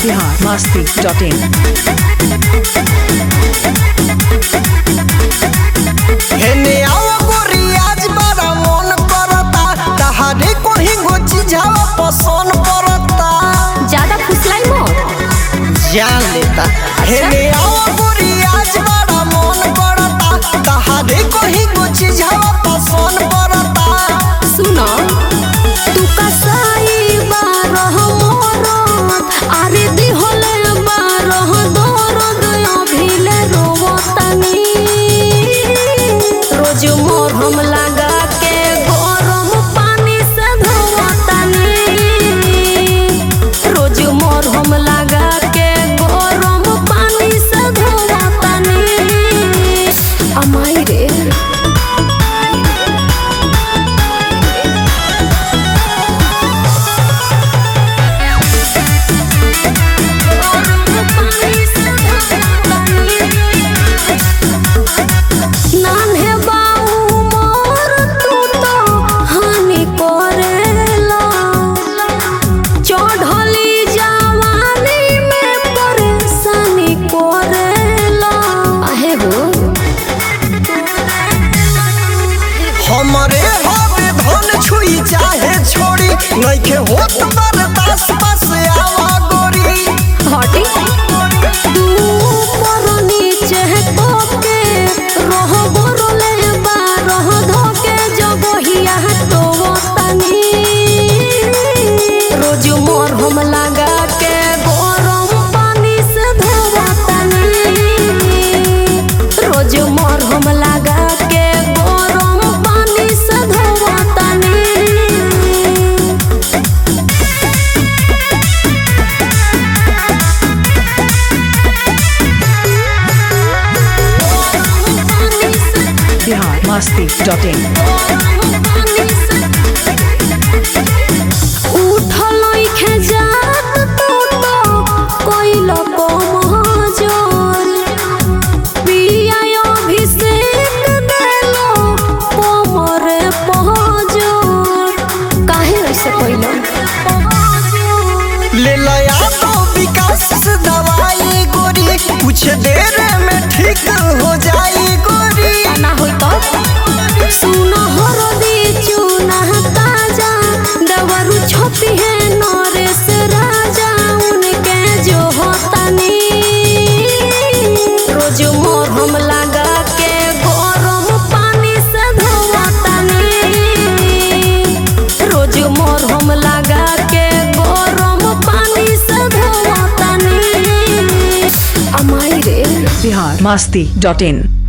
biharmasti.in हेने आओ गोरी आज बड़ा मन करता तहारे कोही गो चीज़वा पसंद पड़ता ज्यादा फुसलाई मत जान लेता हेने आओ गोरी आज बड़ा मन करता तहारे कोही गो चीज़वा पसंद पड़ता सुनो तू कसाई बारह मोरत आरे दी होले बारह दर्द अभिले रोवतनी रोज मोर हम लगा के गरम पानी से धोवतनी रोज मोर हम लगा के गरम पानी से धोवतनी अमाई रे हमारे हवे धन छुई चाहे छोड़ी नइखे होत बर्दाश्त बस आवा गोरी हटी तू पर नीचे कोके रह बोरले बारह धोके जगहिया तो तनी रोज मोर हम लगा के गरम पानी से धोवतनी रोज मोर हम लगा के biharmasti.in उठल इखे जात तू तो कोइल को महजोर पिया अभिषेक देलो कोमरे पहजोर काहे ऐसे कोइल ले लया तो विकास से दवाई गोरी कुछ देर में ठीक हो जाई गोरी ना होई तो सुना हरदी चूना ताजा दवरु छपी है नरेश राजा उनके जो होतनी रोज मोर हम लगा के गरम पानी से धोवतनी रोज मोर हम लगा के गरम पानी से धोवतनी अमाई रे biharmasti.in